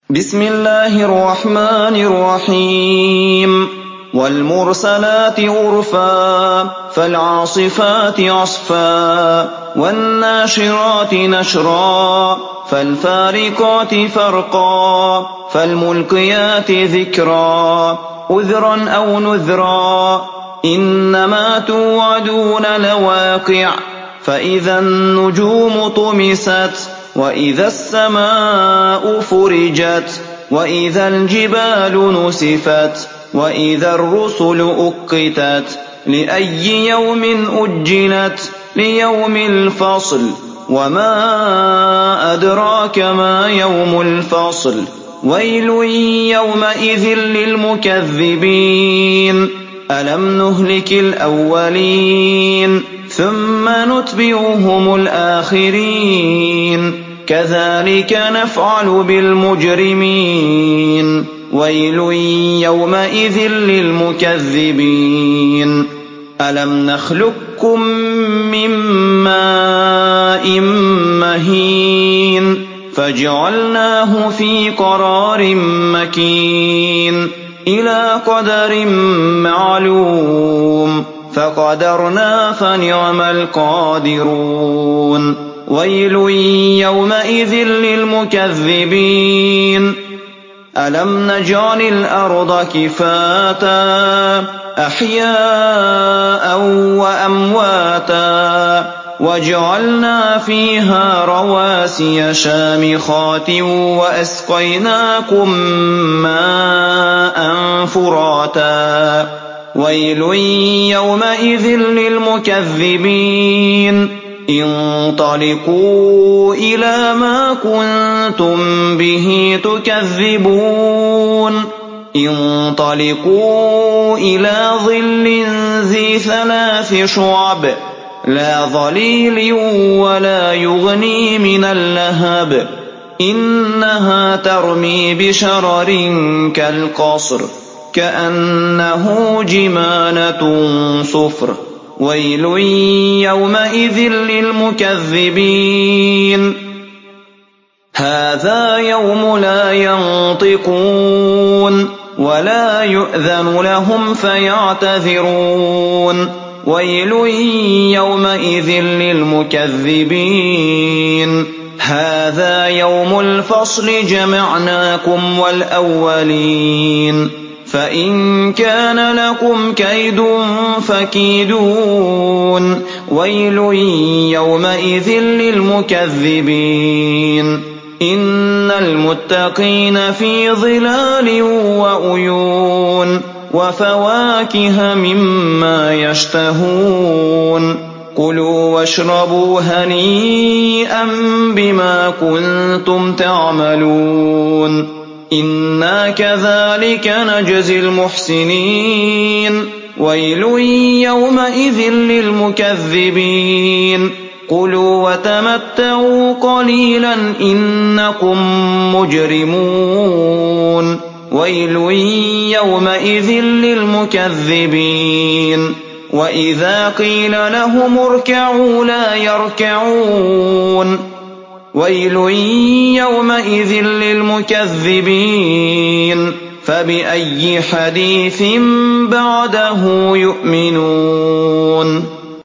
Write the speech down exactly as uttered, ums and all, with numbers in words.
بسم الله الرحمن الرحيم والمرسلات عرفا فالعاصفات عصفا والناشرات نشرا فالفارقات فرقا فالملقيات ذكرا عذرا أو نذرا إنما توعدون لواقع فإذا النجوم طمست وإذا السماء فرجت وإذا الجبال نسفت وإذا الرسل أقتت لأي يوم أجلت ليوم الفصل وما أدراك ما يوم الفصل ويل يومئذ للمكذبين ألم نهلك الأولين ثم نتبعهم الآخرين كذلك نفعل بالمجرمين ويل يومئذ للمكذبين ألم نخلقكم من ماء مهين فجعلناه في قرار مكين إلى قدر معلوم فقدرنا فنعم القادرون ويل يومئذ للمكذبين ألم نجعل الأرض كفاتا أحياء وأمواتا وجعلنا فيها رواسي شامخات وأسقيناكم ماء فراتا ويل يومئذ للمكذبين انطلقوا إلى ما كنتم به تكذبون انطلقوا إلى ظل ذي ثلاث شعب لا ظليل ولا يغني من اللهب إنها ترمي بشرر كالقصر كأنه جمالة صفر ويل يومئذ للمكذبين هذا يوم لا ينطقون ولا يؤذن لهم فيعتذرون ويل يومئذ للمكذبين هذا يوم الفصل جمعناكم والأولين فإن كان لكم كيد فكيدون ويل يومئذ للمكذبين إن المتقين في ظلال وعيون وفواكه مما يشتهون كلوا واشربوا هنيئا بما كنتم تعملون إنا كذلك نجزي المحسنين ويل يومئذ للمكذبين كلوا وتمتعوا قليلا إنكم مجرمون ويل يومئذ للمكذبين وإذا قيل لهم اركعوا لا يركعون ويل يومئذ للمكذبين فبأي حديث بعده يؤمنون